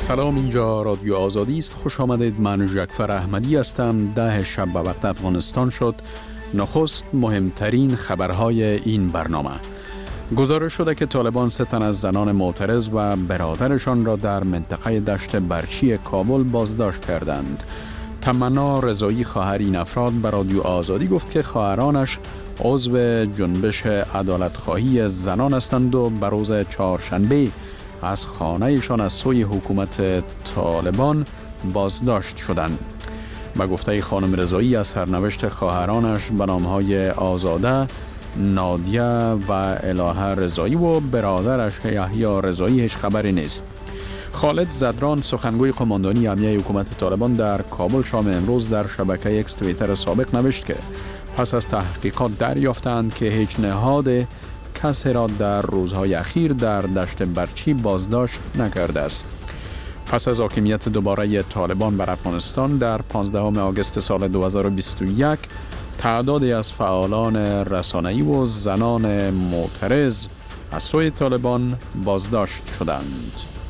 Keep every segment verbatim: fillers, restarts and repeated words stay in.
سلام، اینجا رادیو آزادی است. خوش آمدید. من جعفر احمدی هستم. ده شب به وقت افغانستان شد. نخست مهمترین خبرهای این برنامه. گزارش شده که طالبان سه تن از زنان معترض و برادرشان را در منطقه دشت برچی کابل بازداشت کردند. تمنا رضایی، خواهر این افراد، به رادیو آزادی گفت که خواهرانش عضو جنبش عدالت‌خواهی زنان هستند و به روز چهارشنبه از خانه‌شان از سوی حکومت طالبان بازداشت شدند. به گفته خانم رضایی، از سرنوشت خواهرانش به نام‌های آزاده، نادیه و الهه رضایی و برادرش یحیی رضایی هیچ خبری نیست. خالد زدران، سخنگوی قماندانی امنیه حکومت طالبان در کابل، شام امروز در شبکه اکس توییتر سابق نوشت که پس از تحقیقات دریافتند که هیچ نهاد کسی را در روزهای اخیر در دشت برچی بازداشت نکرده است. پس از حاکمیت دوباره طالبان بر افغانستان در پانزدهم آگوست سال دو هزار و بیست و یک، تعدادی از فعالان رسانه‌ای و زنان معترض از سوی طالبان بازداشت شدند.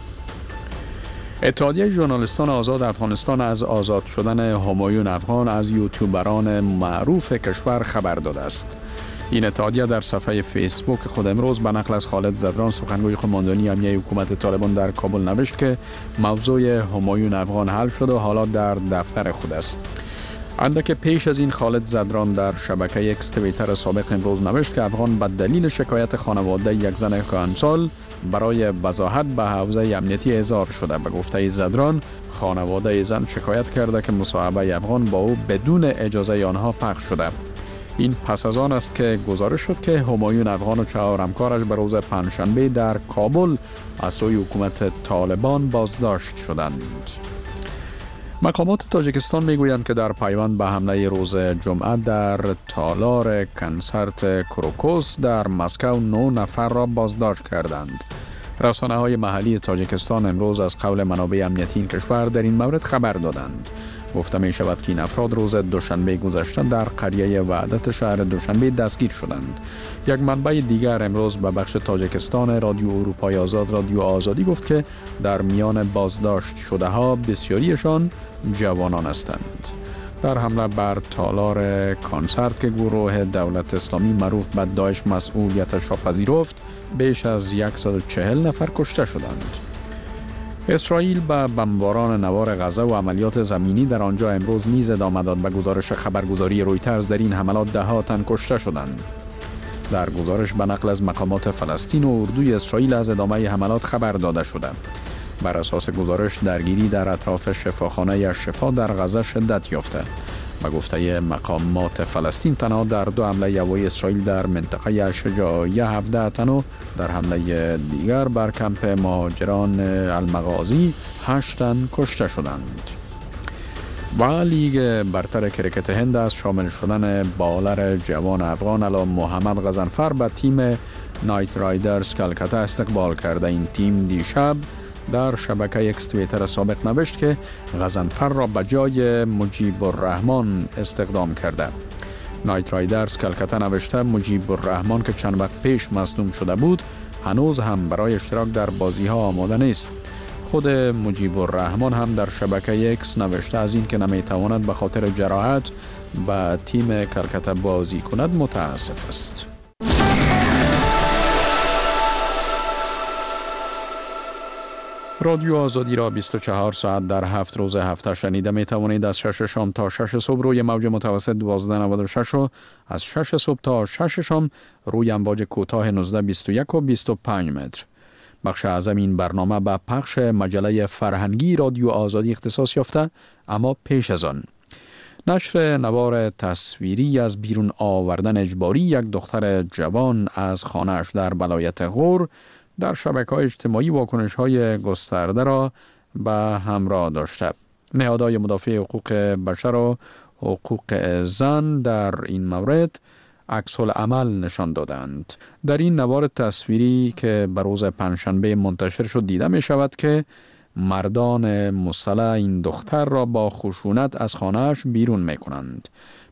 اتحادیه ژورنالیستان آزاد افغانستان از آزاد شدن همایون افغان از یوتیوبران معروف کشور خبر داده است. این اتحادیه در صفحه فیسبوک خود امروز به نقل از خالد زدران، سخنگوی قماندانی امنیه حکومت طالبان در کابل نوشت که موضوع همایون افغان حل شد و حالا در دفتر خود است. اندک پیش از این خالد زدران در شبکه اکس توییتر سابق امروز نوشت که افغان به دلیل شکایت خانواده یک زن کهنسال برای وضاحت به حوزه امنیتی احضار شده. به گفته زدران، خانواده زن شکایت کرده که مصاحبه افغان با او بدون اجازه آنها پخش شده. این پس از آن است که گزارش شد که همایون افغان و چهار همکارش به روز پنجشنبه در کابل از سوی حکومت طالبان بازداشت شدند. مقامات تاجیکستان میگویند که در پیوند به حمله روز جمعه در تالار کنسرت کروکوس در مسکو نه نفر را بازداشت کردند. رسانه‌های محلی تاجیکستان امروز از قول منابع امنیتی این کشور در این مورد خبر دادند. گفته می شود که این افراد روز دوشنبه گذشته در قریه وحدت شهر دوشنبه دستگیر شدند. یک منبع دیگر امروز به بخش تاجیکستان رادیو اروپای آزاد رادیو آزادی گفت که در میان بازداشت شده ها بسیاریشان جوانان هستند. در حمله بر تالار کنسرت که گروه دولت اسلامی معروف به داعش مسئولیتش را پذیرفت، بیش از صد و چهل نفر کشته شدند. اسرائیل به بمباران نوار غزه و عملیات زمینی در آنجا امروز نیز ادامه داد. به گزارش خبرگزاری رویترز در این حملات ده ها تن کشته شدند. در گزارش به نقل از مقامات فلسطین و اردوی اسرائیل از ادامه حملات خبر داده شده. بر اساس گزارش درگیری در اطراف شفاخانه الشفا در غزه شدت یافته. به گفته مقامات فلسطین، تنها در دو حمله هوایی اسرائیل در منطقه الشجاعیه هفده تن و در حمله دیگر بر کمپ مهاجران المغازی هشت تن کشته شدند. و لیگ برتر کرکت هند از شامل شدن بالر جوان افغان علام محمد غضنفر به تیم نایت رایدرز کلکته استقبال کرده. این تیم دیشب در شبکه اکس توییتر سابق نوشت که غضنفر را به جای مجیب الرحمن استخدام کرده. نایت رایدرز کلکته نوشته مجیب الرحمن که چند وقت پیش مصدوم شده بود هنوز هم برای اشتراک در بازی ها آماده نیست. خود مجیب الرحمن هم در شبکه اکس نوشته از این که نمیتواند به خاطر جراحت به تیم کلکته بازی کند متاسف است. رادیو آزادی را بیست و چهار ساعت در هفت روز هفته شنیده می توانید. از شش شام تا شش صبح روی موج متوسط دوازده نود و شش و از شش صبح تا شش شام روی امواج کوتاه نوزده بیست و یک و بیست و پنج متر. بخش اعظم این برنامه به پخش مجله فرهنگی رادیو آزادی اختصاص یافته، اما پیش از آن نشر نوار تصویری از بیرون آوردن اجباری یک دختر جوان از خانه‌اش در ولایت غور در شبکه‌های اجتماعی واکنش‌های گسترده را به همراه داشته. نهادهای مدافع حقوق بشر و حقوق زن در این مورد عکس العمل نشان دادند. در این نوار تصویری که به روز پنجشنبه منتشر شد دیده می شود که مردان مسلح این دختر را با خشونت از خانه‌اش بیرون می کنند.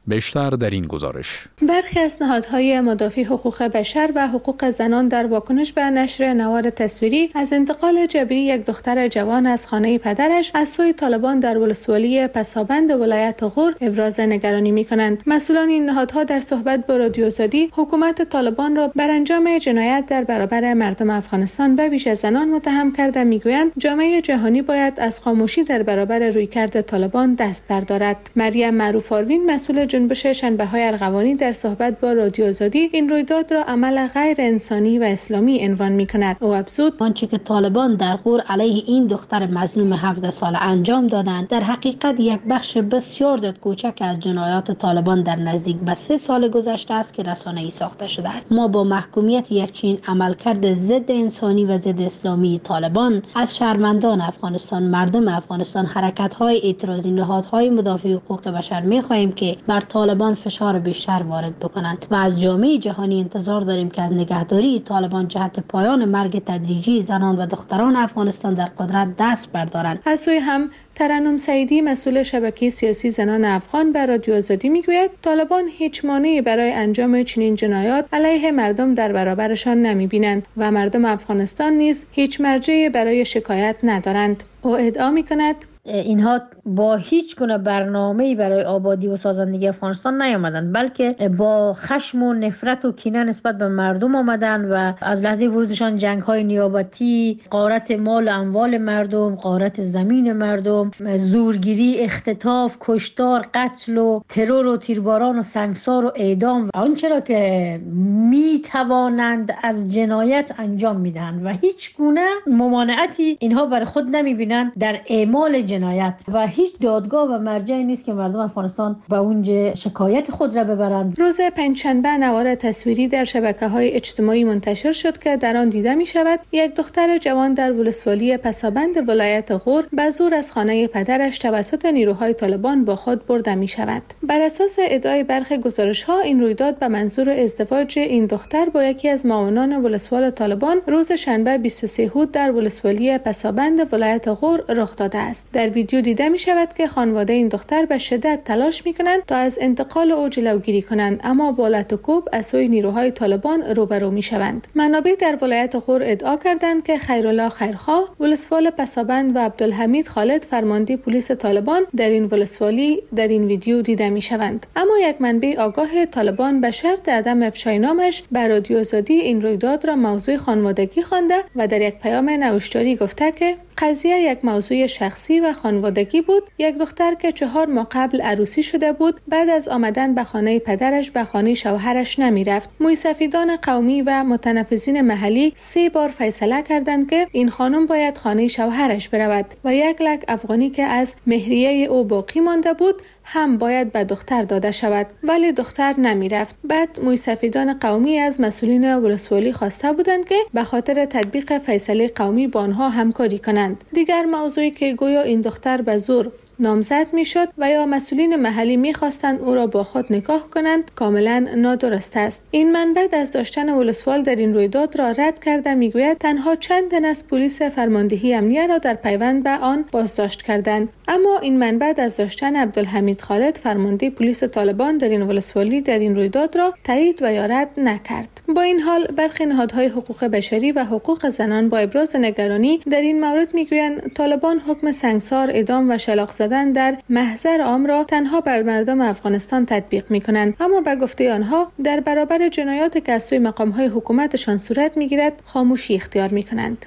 بیشتر در این گزارش. برخی از نهادهای مدافع حقوق بشر و حقوق زنان در واکنش به نشر نوار تصویری از انتقال جبری یک دختر جوان از خانه پدرش از سوی طالبان در ولسوالی پسابند ولایت غور ابراز نگرانی می‌کنند. مسئولان این نهادها در صحبت با رادیو آزادی حکومت طالبان را بر انجام جنایت در برابر مردم افغانستان به ویژه زنان متهم کرده می‌گویند جامعه جهانی باید از خاموشی در برابر رویکرد طالبان دست بردارد. مریم معروف آروین مسئول جنبش شنبه‌های ارغوانی در صحبت با رادیو آزادی این رویداد را عمل غیر انسانی و اسلامی عنوان می‌کند. او افزود آنچه که طالبان در غور علیه این دختر مظلوم هفده ساله انجام دادند در حقیقت یک بخش بسیار کوچک از جنایات طالبان در نزدیک به سه سال گذشته است که رسانه‌ای ساخته شده است. ما با محکومیت یک چنین عملکرد ضد انسانی و ضد اسلامی طالبان از شهروندان افغانستان، مردم افغانستان، حرکت‌های اعتراضی، نهادهای مدافع حقوق بشر می‌خواهیم که بر طالبان فشار بیشتر وارد بکنند و از جامعه جهانی انتظار داریم که از نگهداری طالبان جهت پایان مرگ تدریجی زنان و دختران افغانستان در قدرت دست بردارند. از سوی هم ترنم سعیدی مسئول شبکه سیاسی زنان افغان بر رادیو آزادی میگوید طالبان هیچ مانعی برای انجام چنین جنایات علیه مردم در برابرشان نمیبینند و مردم افغانستان نیز هیچ مرجعی برای شکایت ندارند. او ادعا میکند اینها با هیچ گونه برنامه‌ای برای آبادی و سازندگی افغانستان نیامدند، بلکه با خشم و نفرت و کینه نسبت به مردم آمدند و از لحظه ورودشان جنگ‌های نیابتی، غارت مال و اموال مردم، غارت زمین مردم، زورگیری، اختطاف، کشتار، قتل و ترور و تیرباران و سنگسار و اعدام و آنچه را که می توانند از جنایت انجام میدهند و هیچ گونه ممانعتی اینها برای خود نمیبینند در اعمال جنایت و هیچ دادگاه و مرجعی نیست که مردم افغانستان به اونجا شکایت خود را ببرند. روز پنجشنبه نوار تصویری در شبکه‌های اجتماعی منتشر شد که در آن دیده می شود یک دختر جوان در ولسوالی پسابند ولایت غور به زور از خانه پدرش توسط نیروهای طالبان با خود برده می شود. بر اساس ادعای برخی گزارش‌ها این رویداد به منظور ازدواج این دختر با یکی از معاونان ولسوال طالبان روز شنبه بیست و سوم هود در ولسوالی پسابند ولایت غور رخ داده است. در ویدیو دیده می شود که خانواده این دختر به شدت تلاش می کنند تا از انتقال او جلوگیری کنند، اما با لط و کوب از سوی نیروهای طالبان روبرو می شوند. منابع در ولایت غور ادعا کردند که خیرالله خیرخواه ولسوال پسابند و عبدالحمید خالد فرمانده پلیس طالبان در این ولسوالی در این ویدیو دیده می شوند. اما یک منبع آگاه طالبان به شرط عدم افشای نامش بر رادیو آزادی این رویداد را موضوع خانوادگی خوانده و در یک پیام نوشتاری گفته که قضیه یک موضوع شخصی و خانوادگی بود. یک دختر که چهار ماه قبل عروسی شده بود بعد از آمدن به خانه پدرش به خانه شوهرش نمی رفت. موسفیدان قومی و متنفذین محلی سه بار فیصله کردند که این خانم باید خانه شوهرش برود و یک لک افغانی که از مهریه او باقی مانده بود هم باید به دختر داده شود، ولی دختر نمی رفت. بعد موسفیدان قومی از مسئولین ولسوالی خواسته بودند که به خاطر تطبیق فیصله قومی با آنها همکاری کنند. دیگر موضوعی که گویا این دختر به زور نامزد می شد و یا مسئولین محلی می خواستند او را با خود نکاح کنند کاملا نادرست است. این منبع از داشتن ولسوال در این رویداد را رد کرده می گوید تنها چند تن از پلیس فرماندهی امنیه را در پیوند به آن بازداشت کردند، اما این منبع از داشتن عبدالحمید خالد فرمانده پلیس طالبان در این ولسوالی در این رویداد را تایید و یا رد نکرد. با این حال برخی نهادهای حقوق بشری و حقوق زنان با ابراز نگرانی در این مورد می گویند طالبان حکم سنگسار، اعدام و شلاق زدن در محضر عام را تنها بر مردم افغانستان تطبیق می کنند، اما به گفته آنها در برابر جنایات که از سوی مقام‌های حکومتشان صورت می گیرد خاموشی اختیار می کنند.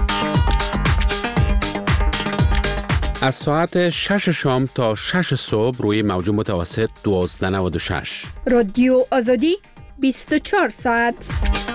از ساعت شش شام تا شش صبح روی موج متوسط دوازده نود و شش رادیو آزادی بیست و چهار ساعت.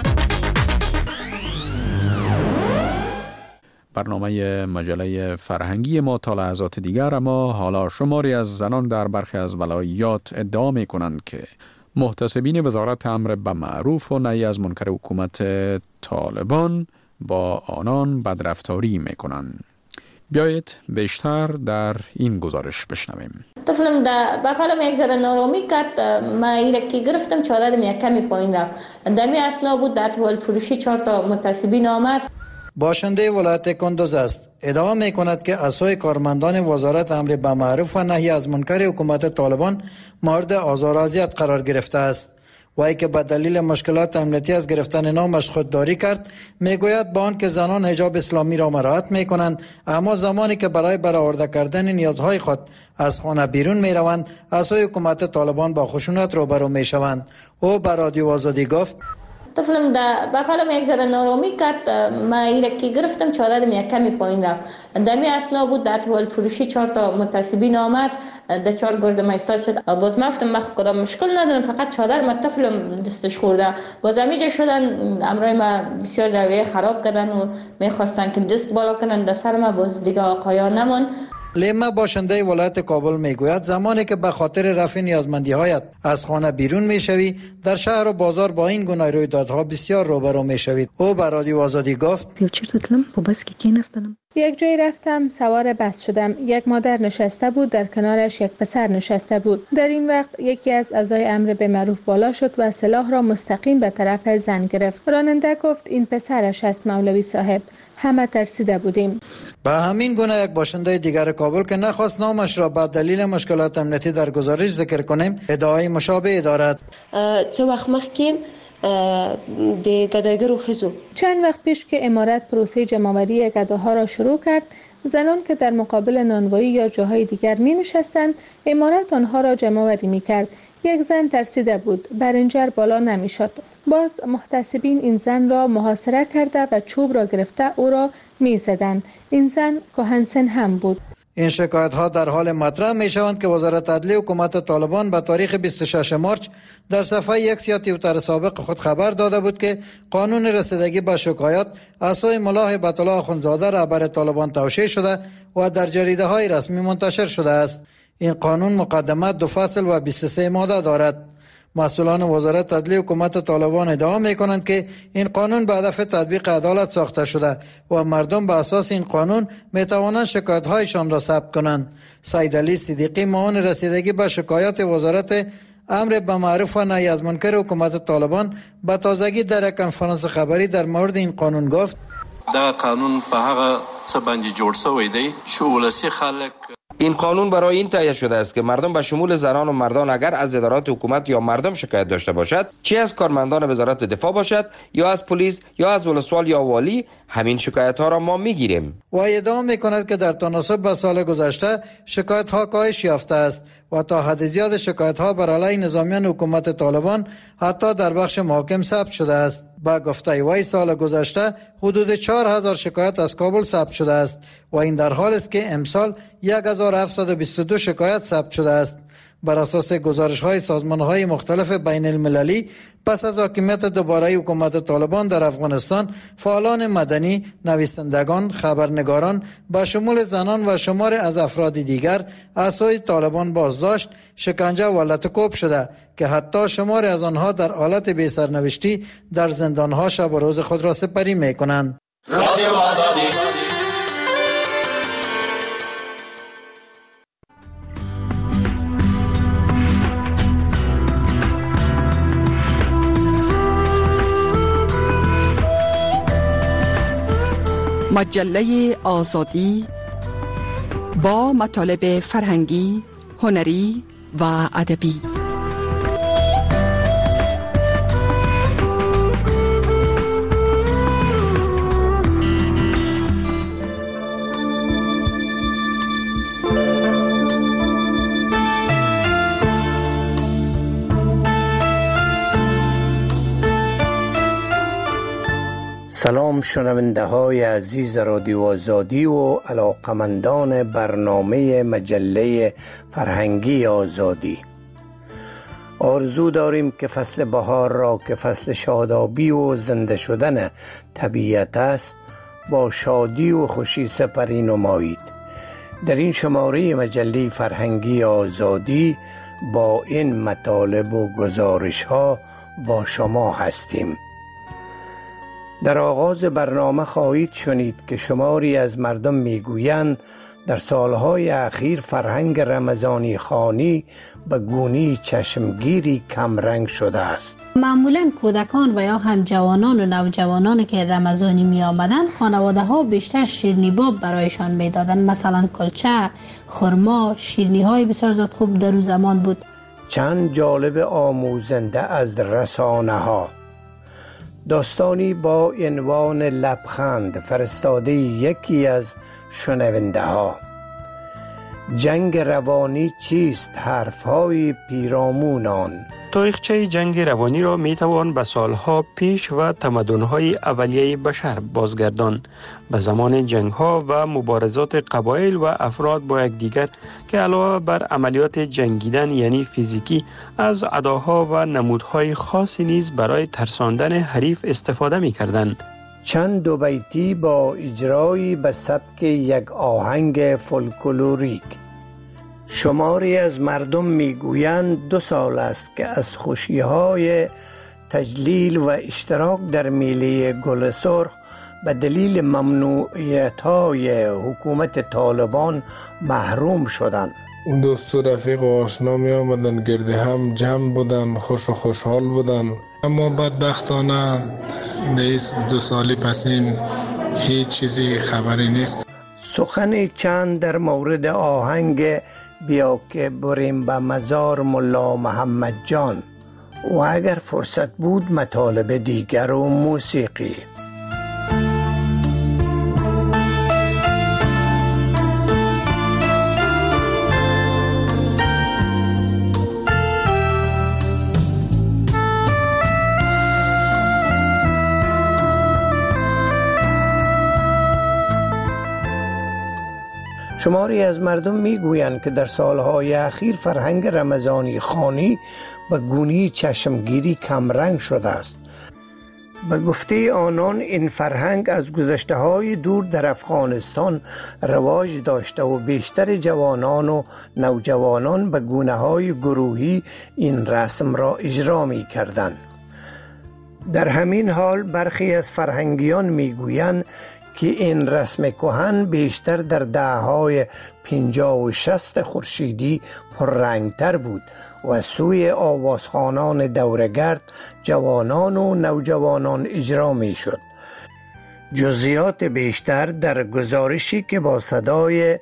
برنامه مجله فرهنگی ما تا لحظات دیگر، اما حالا شماری از زنان در برخی از ولایات ادعا می کنند که محتسبین وزارت امر به معروف و نهی از منکر حکومت طالبان با آنان بدرفتاری می کنند. بیایید بیشتر در این گزارش بشنویم. طفلم در بغلم یک ذره نارامی کرد، من ایره که گرفتم چادرم یک کمی پایین رفت. دمی اصلا بود در طول فروشی چهار تا متعصبین آمد. باشنده ولایت کندوز است. ادعا می کند که عصای کارمندان وزارت امر به معروف و نهی از منکر حکومت طالبان مورد آزار و اذیت قرار گرفته است. وی که به دلیل مشکلات امنیتی از گرفتن نامش خودداری کرد، میگوید با آنکه زنان حجاب اسلامی را مراعات می کنند، اما زمانی که برای برآورده کردن نیازهای خود از خانه بیرون می روند، عصای حکومت طالبان با خشونت روبرو می شوند. او به رادیو آزادی گفت: طفلم در بغلم یک ذره نارامی کرد. من ایره که گرفتم چادرم یک کمی پایین رفت. دمی اصلا بود در طول فروشی چهار تا متعصبین آمد در چهار گرد ما ایستاد شد. باز من گفتم من کدام مشکل ندارم، فقط چادر من طفلم دستش خورده. باز همیجا شدن امرای ما بسیار رویه خراب کردن و میخواستن که دست بالا کنن در سر ما. باز دیگه آقایان نمان. لیما باشنده ولایت کابل میگوید زمانی که به خاطر رفع نیازمندی هایت از خانه بیرون میشوی، در شهر و بازار با این گونه رویدادها بسیار روبرو میشوید. او به رادیو آزادی گفت: یک جایی رفتم، سوار بس شدم. یک مادر نشسته بود، در کنارش یک پسر نشسته بود. در این وقت یکی از اعضای امر به معروف بالا شد و سلاح را مستقیم به طرف زن گرفت. راننده گفت این پسرش است مولوی صاحب. همه ترسیده بودیم. به همین گونه یک باشنده دیگر کابل که نخواست نامش را به دلیل مشکلات امنیتی در گزارش ذکر کنیم، ادعای مشابه دارد. چه وقت مخکیم د گدایگرو خزو چند وقت پیش که امارت پروسه جمع‌آوری گداها را شروع کرد، زنان که در مقابل نانوایی یا جاهای دیگر می نشستند، امارت آنها را جمع‌آوری می کرد. یک زن ترسیده بود، برنجر بالا نمی شد. باز محتسبین این زن را محاصره کرده و چوب را گرفته او را می زدند. این زن کهنسن هم بود. این شکایت ها در حال مطرح می شوند که وزارت عدلیه حکومت طالبان به تاریخ بیست و شش مارس در صفحه یک سی توییتر سابق خود خبر داده بود که قانون رسیدگی به شکایات از سوی ملا هیبت الله اخوندزاده رهبر طالبان توشیح شده و در جریده های رسمی منتشر شده است. این قانون مقدمه دو فصل و بیست و سه ماده دارد. مسئولان وزارت عدلیه حکومت طالبان ادعا می کنند که این قانون به هدف تطبیق عدالت ساخته شده و مردم به اساس این قانون می توانند شکایت هایشان را ثبت کنند. سید علی صدیقی معاون رسیدگی به شکایات وزارت امر به معروف و نهی از منکر حکومت طالبان به تازگی در یک کنفرانس خبری در مورد این قانون گفت: دا قانون په هغه څه باندې جوړ شوی دی چې ولسی خلک این قانون برای این تهیه شده است که مردم به شمول زنان و مردان اگر از ادارات حکومت یا مردم شکایت داشته باشد، چه از کارمندان وزارت دفاع باشد یا از پلیس یا از ولسوال یا والی، همین شکایت ها را ما میگیریم. و ادعا میکند که در تناسب با سال گذشته شکایت ها کاهش یافته است و تا حد زیاد شکایت ها بر علیه نظامیان حکومت طالبان حتی در بخش محاکم ثبت شده است. با گفته وی سال گذشته حدود چهار هزار شکایت از کابل ثبت شده است و این در حال است که امسال یک هزار و هفتصد و بیست و دو شکایت ثبت شده است. بر اساس گزارش های سازمان های مختلف بین المللی، پس از حاکمیت دوباره حکومت طالبان در افغانستان، فعالان مدنی، نویسندگان، خبرنگاران به شمول زنان و شمار از افراد دیگر از سوی طالبان بازداشت، شکنجه و لطکوب شده که حتی شمار از آنها در حالت بی سرنوشتی در زندانها شب و روز خود را سپری می کنند. رادیو آزادی. مجله آزادی با مطالب فرهنگی، هنری و ادبی. سلام شنونده های عزیز رادیو آزادی و علاقمندان برنامه مجله فرهنگی آزادی. آرزو داریم که فصل بهار را که فصل شادابی و زنده شدن طبیعت است با شادی و خوشی سپری نمایید. در این شماره مجله فرهنگی آزادی با این مطالب و گزارش ها با شما هستیم. در آغاز برنامه خواهید شنید که شماری از مردم میگویند در سالهای اخیر فرهنگ رمضانی خوانی به گونی چشمگیری کمرنگ شده است. معمولا کودکان و یا هم جوانان و نوجوانان که رمضانی می آمدن خانواده ها بیشتر شیرینی باب برایشان می دادن، مثلا کلچه، خرما، شیرینی های بسیار زیاد خوب در اون زمان بود. چند جالب آموزنده از رسانه ها. داستانی با عنوان لبخند فرستاده یکی از شنونده ها. جنگ روانی چیست؟ حرفهای پیرامونان. تاریخچه جنگ روانی را می توان به سالها پیش و تمدن‌های اولیه بشر بازگردان، به زمان جنگ‌ها و مبارزات قبایل و افراد با یکدیگر که علاوه بر عملیات جنگیدن یعنی فیزیکی از اداها و نمودهای خاصی نیز برای ترساندن حریف استفاده می‌کردند. چند دو بیتی با اجرایی به سبک یک آهنگ فولکلوریک. شماری از مردم میگویند دو سال است که از خوشی‌های تجلیل و اشتراک در میله گل سرخ به دلیل ممنوعیت‌های حکومت طالبان محروم شدند. دوست و رفیق و آشنا می آمدن، گرد هم جمع بودن، خوش و خوشحال بودن. اما بدبختانه در دو سالی پسین هیچ چیزی خبری نیست. سخن چند در مورد آهنگ بیا که بریم به مزار ملا محمد جان و اگر فرصت بود مطالب دیگر و موسیقی. شماری از مردم میگویند که در سالهای اخیر فرهنگ رمضانی خوانی به گونی چشمگیری کمرنگ شده است. به گفته آنان این فرهنگ از گذشته‌های دور در افغانستان رواج داشته و بیشتر جوانان و نوجوانان به گونه‌های گروهی این رسم را اجرا می‌کردند. در همین حال برخی از فرهنگیان میگویند که این رسم کهن بیشتر در دهه‌های پنجاه و شصت خورشیدی پررنگتر بود و سوی آوازخوانان دورگرد جوانان و نوجوانان اجرا می شد. جزئیات بیشتر در گزارشی که با صدای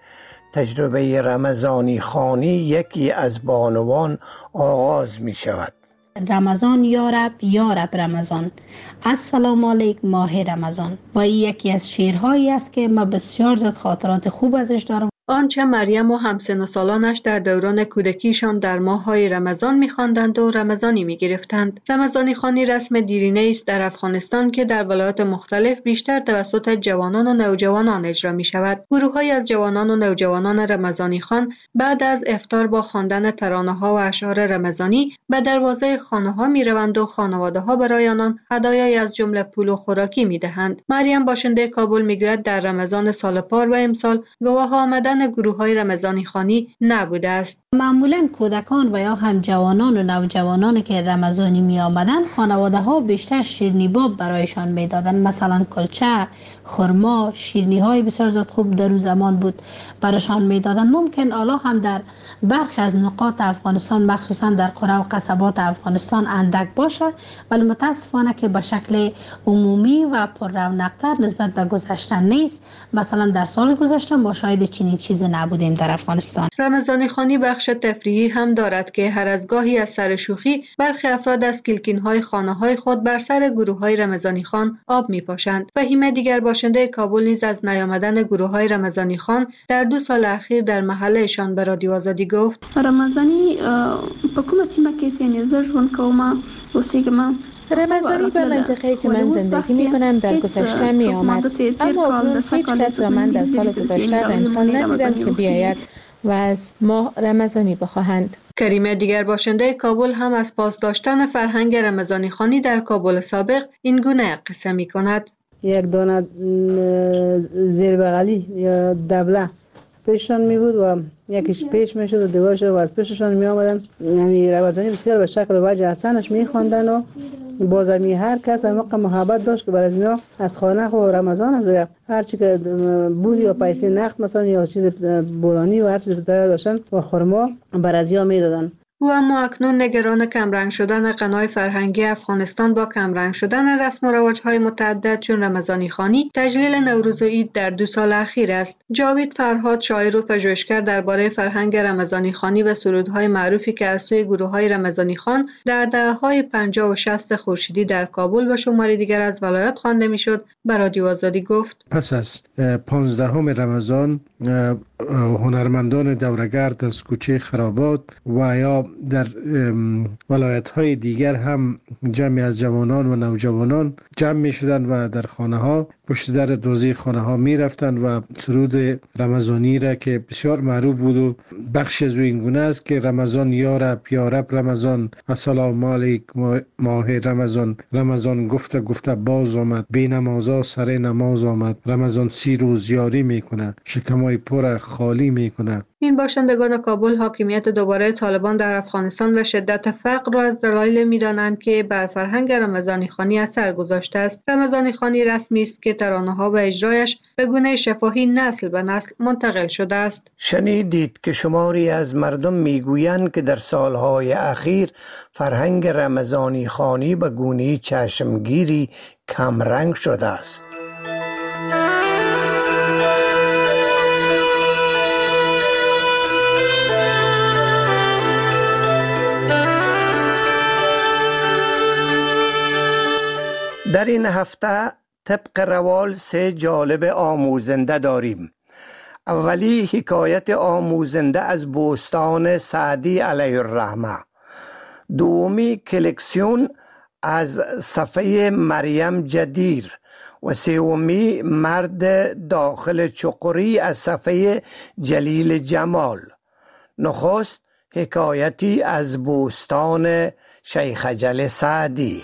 تجربه رمضانی خوانی یکی از بانوان آغاز می شود. رمضان یارب یارب رمضان، السلام علیک ماه رمضان. و این یکی از شعرهایی است که ما بسیار زیاد خاطرات خوب ازش دارم. آنچه مریم و همسن و سالانش در دوران کودکیشان در ماه‌های رمضان می‌خواندند و رمضانی می‌گرفتند. رمضانی خوانی رسم دیرینه است در افغانستان که در ولایات مختلف بیشتر توسط جوانان و نوجوانان اجرا می‌شود. گروه‌هایی از جوانان و نوجوانان رمضانی خوان بعد از افطار با خواندن ترانه‌ها و اشعار رمضانی به دروازه خانه‌ها می‌روند و خانواده‌ها برای آنان هدایایی از جمله پول و خوراکی می‌دهند. مریم باشنده کابل می‌گوید در رمضان سال پار و امسال گواه آمدن گروه‌های رمضانی خوانی نبوده است. معمولا کودکان و یا هم جوانان و نوجوانان که رمضانی می آمدن خانواده ها بیشتر شیرینی باب برایشان می دادن، مثلا کلچه، خرما، شیرینی های بسیار زیاد خوب در اون زمان بود برایشان می دادن. ممکن حالا هم در برخی از نقاط افغانستان مخصوصا در قرى و قصبات افغانستان اندک باشه، ولی متاسفانه که به شکل عمومی و پر رونق‌تر نسبت به گذشته نیست. مثلا در سال گذشته ما شاهد چنین چیزی نبودیم در افغانستان. رمضانی خوانی بخش تفریحی هم دارد که هر از گاهی از سر شوخی برخی افراد از کلکین‌های خانه‌های خود بر سر گروه‌های رمضانی خوان آب می‌پاشند. فهیمه دیگر باشنده کابل نیز از نیامدن گروه‌های رمضانی خوان در دو سال اخیر در محلهشان به رادیو آزادی گفت: رمضانی په کومه سیمه کې یعنی زه ژوند کوم اوسېږم. رمضانی به منطقه‌ای که من زندگی می‌کنم در گذشته می‌آمد، اما اکنون هیچ کس را من در سال گذشته و امسال ندیدم که بیاید و از ما رمضانی بخواهند. کریمه دیگر باشنده کابل هم از پاس داشتن فرهنگ رمضانی خوانی در کابل سابق این گونه قصه می‌کند. یک دانه زیر بغلی یا دبله پیششان می بود و یکیش پیش می شد و دیگرش و از پیششان می آمدن. یعنی رمضانی بسیار به شکل و وجه حسنش می خواندن و باز می هر کس موقع محبت داشت که بر از اینا از خانه و رمضان از هر چی که بود یا پیسه نقد مثلا یا چیز بولانی و هر چیز داشتن و خرما بر از یا می دادن. او اما اکنون نگران کمرنگ شدن غنای فرهنگی افغانستان با کمرنگ شدن رسم و رواج‌های متعدد چون رمضانی خوانی، تجلیل نوروز و عید در دو سال اخیر است. جاوید فرهاد، شاعر و پژوهشگر درباره فرهنگ رمضانی خوانی و سرودهای معروفی که از سوی گروه‌های رمضانی خوان در دهه‌های پنجاه و شصت خورشیدی در کابل و شماری دیگر از ولایات خوانده می‌شد، به رادیو آزادی گفت: پس از پانزدهم رمضان هنرمندان دورگرد از کوچه خرابات و یا در ولایت‌های دیگر هم جمعی از جوانان و نوجوانان جمع می شدند و در خانه ها پشت در دوزی خانه ها می رفتند و سرود رمضانی را که بسیار معروف بود و بخش از این گونه است که رمضان یا رب یا رب رمضان، السلام علیک ماه رمضان، رمضان گفته گفته باز آمد، بی نمازا سر نماز آمد، رمضان سی روز یاری میکنه، شکمای پر خالی میکنه. این باشندگان کابل حاکمیت دوباره طالبان در افغانستان و شدت فقر را از دلایل می‌دانند که بر فرهنگ رمضانی خوانی اثر گذاشته است. رمضانی خوانی رسمی است که ترانه‌ها و اجرایش به گونه شفاهی نسل به نسل منتقل شده است. شنیدید که شماری از مردم میگویند که در سالهای اخیر فرهنگ رمضانی خوانی به گونه چشمگیری کمرنگ شده است. در این هفته طبق روال سه جالب آموزنده داریم. اولی حکایت آموزنده از بوستان سعدی علیه الرحمه. دومی کلکسیون از صفحه مریم جدیر و سومی مرد داخل چقری از صفحه جلیل جمال. نخست حکایتی از بوستان شیخ جل سعدی.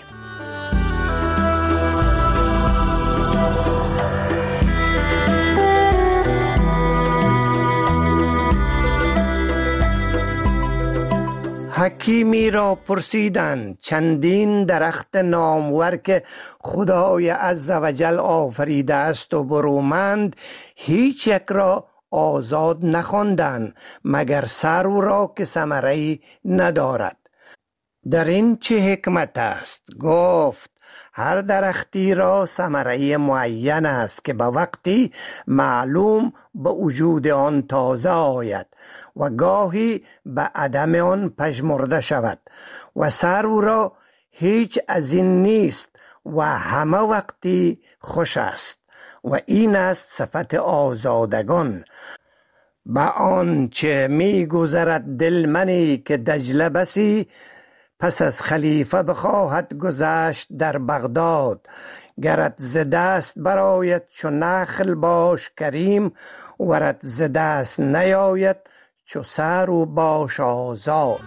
حکیمی را پرسیدند چندین درخت نامور که خدای عزوجل آفریده است و برومند هیچ یک را آزاد نخواندند مگر سرو را که ثمره‌ای ندارد. در این چه حکمت است؟ گفت هر درختی را ثمره‌ای معین است که به وقتی معلوم به وجود آن تازه آید و گاهی به عدم آن پژمرده شود و سرو را هیچ از این نیست و همه وقتی خوش است و این است صفت آزادگان. به آن چه می گذرد دل منی که دجله بسی پس از خلیفه بخواهد گذشت در بغداد. گرت ز دست برآید چو نخل باش کریم ورت ز دست نیاید چو سرو باش آزاد.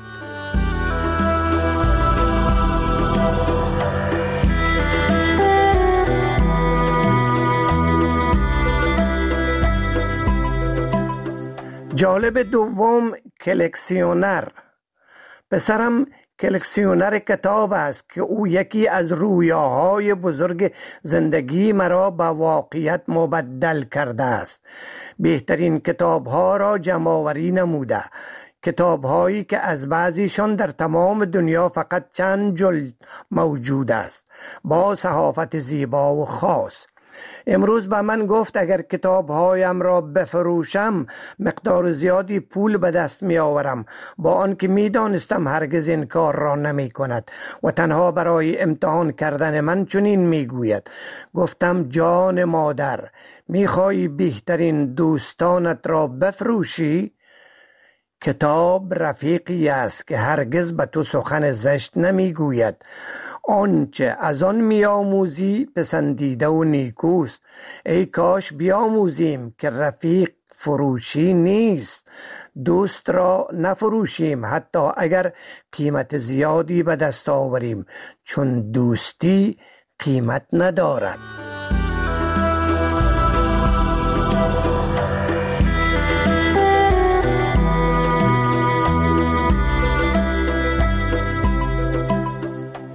جالب دوم کلکسیونر. پسرم کلکسیونر کتاب است که او یکی از رویاهای بزرگ زندگی مرا به واقعیت مبدل کرده است. بهترین کتابها را جمع‌آوری نموده، کتابهایی که از بعضیشان در تمام دنیا فقط چند جلد موجود است، با صحافت زیبا و خاص. امروز به من گفت اگر کتابهایم را بفروشم مقدار زیادی پول به دست می آورم، با آنکه می دانستم هرگز این کار را نمی کند و تنها برای امتحان کردن من چنین می گوید. گفتم جان مادر، می خواهی بهترین دوستانت را بفروشی؟ کتاب رفیقی است که هرگز به تو سخن زشت نمی گوید. آنچه از آن میآموزی پسندیده و نیکوست. ای کاش بیاموزیم که رفیق فروشی نیست، دوست را نفروشیم حتی اگر قیمت زیادی به دست آوریم، چون دوستی قیمت ندارد.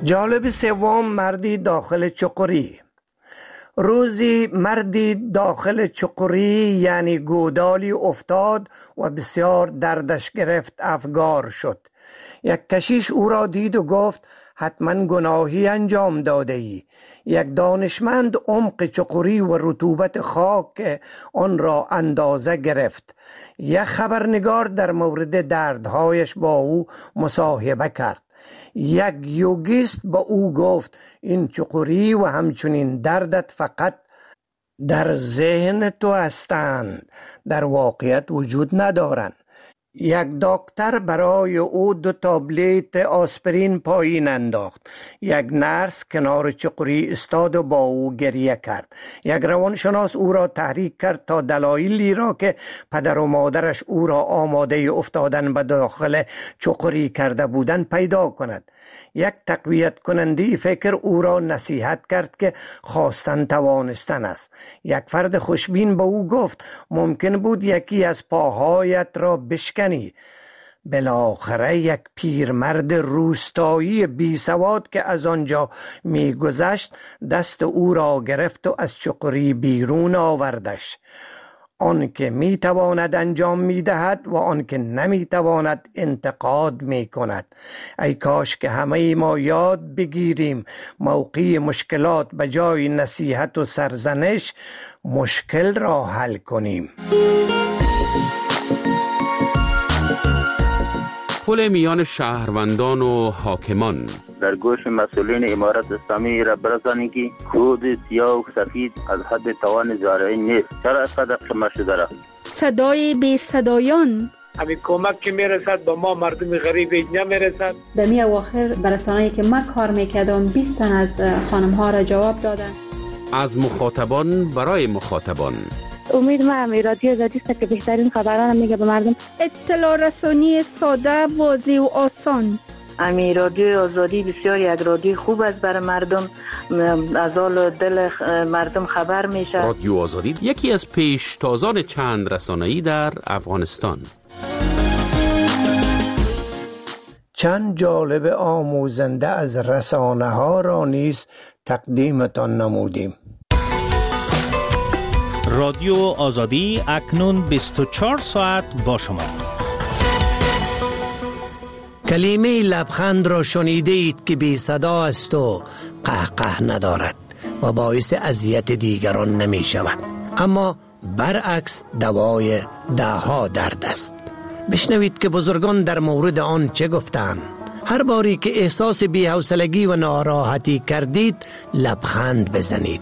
جالب سوم، مردی داخل چقری. روزی مردی داخل چقری یعنی گودالی افتاد و بسیار دردش گرفت، افگار شد. یک کشیش او را دید و گفت حتما گناهی انجام داده ای. یک دانشمند عمق چقری و رطوبت خاک آن را اندازه گرفت. یک خبرنگار در مورد دردهایش با او مصاحبه کرد. یک یوگیست با او گفت این چقری و همچنین دردت فقط در ذهن تو هستند، در واقعیت وجود ندارند. یک دکتر برای او دو تابلت آسپرین پایین انداخت. یک نرس کنار چقری استاد و با او گریه کرد. یک روانشناس او را تحریک کرد تا دلایلی را که پدر و مادرش او را آماده افتادن به داخل چقری کرده بودند پیدا کند. یک تقویت کننده فکر او را نصیحت کرد که خواستن توانستن است. یک فرد خوشبین به او گفت ممکن بود یکی از پاهایت را بشکنی. بالاخره یک پیرمرد روستایی بی سواد که از آنجا می گذشت دست او را گرفت و از چقری بیرون آوردش. آن که می تواند انجام می دهد و آن که نمی تواند انتقاد می کند. ای کاش که همه ما یاد بگیریم موقع مشکلات به جای نصیحت و سرزنش مشکل را حل کنیم. پل میان شهروندان و حاکمان. در گوش مسئولین امارت اسلامی را برسانید که کود سیاه و سفید از حد توان زارعی نیست. چرا اینقدر شما شده را؟ صدای بی صدایان. همین کمک که میرسد با ما مردم غریب نمیرسد. در می اواخر برسانه‌ای که من کار میکردم بیست تن از خانم ها را جواب دادن. از مخاطبان برای مخاطبان. امید ما همی رادیو آزادی است که بهترین خبران میگه به مردم. اطلاع رسانی ساده، واضح و آسان. امی رادیو آزادی بسیار یک رادیو خوب است برای مردم، از حال دل مردم خبر میشه. رادیو آزادی یکی از پیشتازان چند رسانه‌ای در افغانستان. چند جالب آموزنده از رسانه ها را نیز تقدیمتان نمودیم. رادیو آزادی اکنون بیست و چهار ساعت با شما. کلمه لبخند را شنیده اید که بی صدا است و قهقه ندارد و باعث اذیت دیگران نمی شود، اما برعکس دوای دهها درد است. بشنوید که بزرگان در مورد آن چه گفتند. هر باری که احساس بی‌حوصلگی و ناراحتی کردید لبخند بزنید.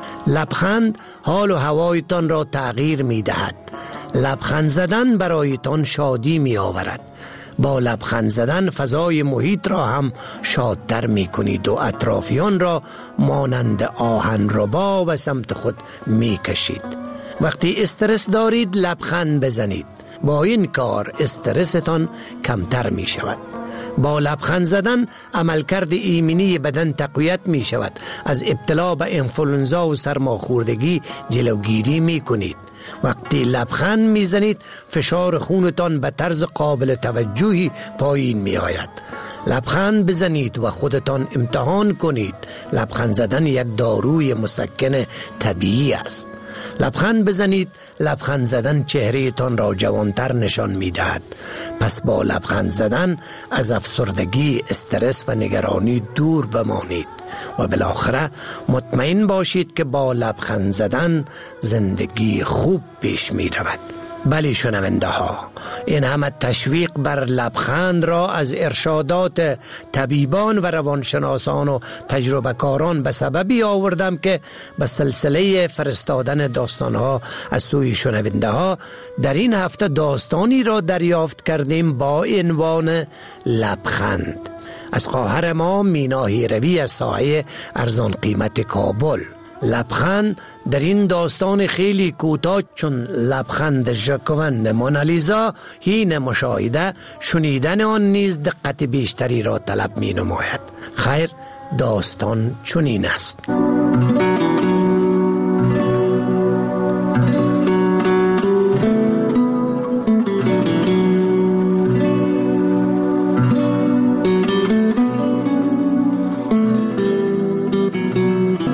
لبخند حال و هوایتان را تغییر می دهد. لبخند زدن برایتان شادی می آورد. با لبخند زدن فضای محیط را هم شادتر می کنید و اطرافیان را مانند آهن ربا و سمت خود می کشید. وقتی استرس دارید لبخند بزنید. با این کار استرستان کمتر می شود. با لبخند زدن عملکرد ایمنی بدن تقویت می شود. از ابتلا به انفلونزا و سرماخوردگی جلوگیری می کنید. وقتی لبخند می زنید فشار خونتان به طرز قابل توجهی پایین می آید. لبخند بزنید و خودتان امتحان کنید. لبخند زدن یک داروی مسکن طبیعی است. لبخند بزنید. لبخند زدن چهره تان را جوانتر نشان می دهد. پس با لبخند زدن از افسردگی، استرس و نگرانی دور بمانید و بالاخره مطمئن باشید که با لبخند زدن زندگی خوب پیش می رود. بله شنونده ها، این همه تشویق بر لبخند را از ارشادات طبیبان و روانشناسان و تجربه کاران به سببی آوردم که به سلسله فرستادن داستانها از سوی شنونده ها در این هفته داستانی را دریافت کردیم با عنوان لبخند از خواهر ما مینا هیروی از ساحه ارزان قیمت کابل. لبخند در این داستان خیلی کوتاه چون لبخند ژاکوند مونالیزا حین مشاهده شنیدن آن نیز دقت بیشتری را طلب می نماید. خیر، داستان چنین است.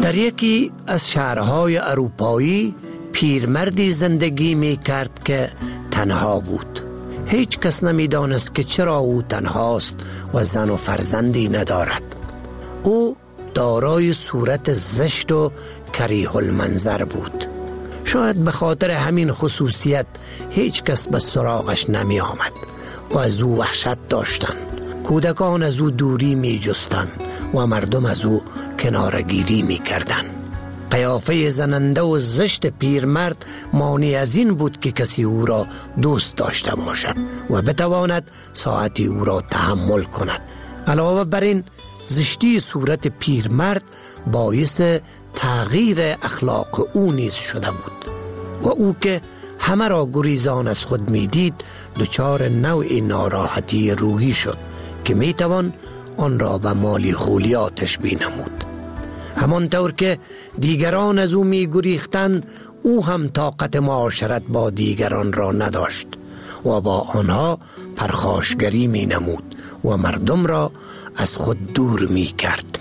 در یکی از شهرهای اروپایی پیرمردی زندگی می کرد که تنها بود. هیچ کس نمی دانست که چرا او تنهاست و زن و فرزندی ندارد. او دارای صورت زشت و کریه المنظر بود. شاید به خاطر همین خصوصیت هیچ کس به سراغش نمی آمد و از او وحشت داشتند. کودکان از او دوری می جستند و مردم از او کنارگیری می کردند. قیافه زننده و زشت پیرمرد مانع از این بود که کسی او را دوست داشته باشد و بتواند ساعتی او را تحمل کند. علاوه بر این زشتی صورت پیرمرد باعث تغییر اخلاق او نیز شده بود و او که همه را گریزان از خود می دید دچار نوع ناراحتی روحی شد که می توان آن را به مالی خولیا تشبیه نمود. همانطور که دیگران از او می گریختند، او هم طاقت معاشرت با دیگران را نداشت و با آنها پرخاشگری می نمود و مردم را از خود دور می کرد.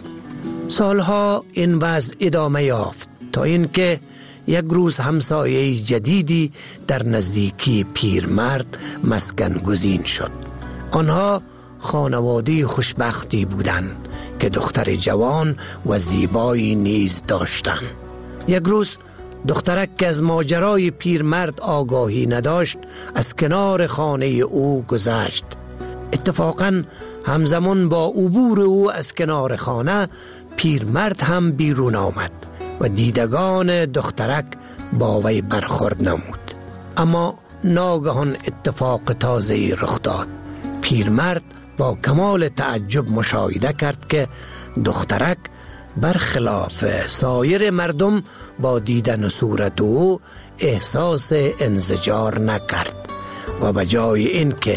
سالها این وضع ادامه یافت تا اینکه یک روز همسایه جدیدی در نزدیکی پیرمرد مسکن گزین شد. آنها خانواده خوشبختی بودند که دختر جوان و زیبایی نیز داشتند. یک روز دخترک که از ماجرای پیرمرد آگاهی نداشت از کنار خانه او گذشت. اتفاقاً همزمان با عبور او از کنار خانه پیرمرد هم بیرون آمد و دیدگان دخترک با وی برخورد نمود. اما ناگهان اتفاق تازه‌ای رخ داد. پیرمرد با کمال تعجب مشاهده کرد که دخترک برخلاف سایر مردم با دیدن صورت او احساس انزجار نکرد و به جای اینکه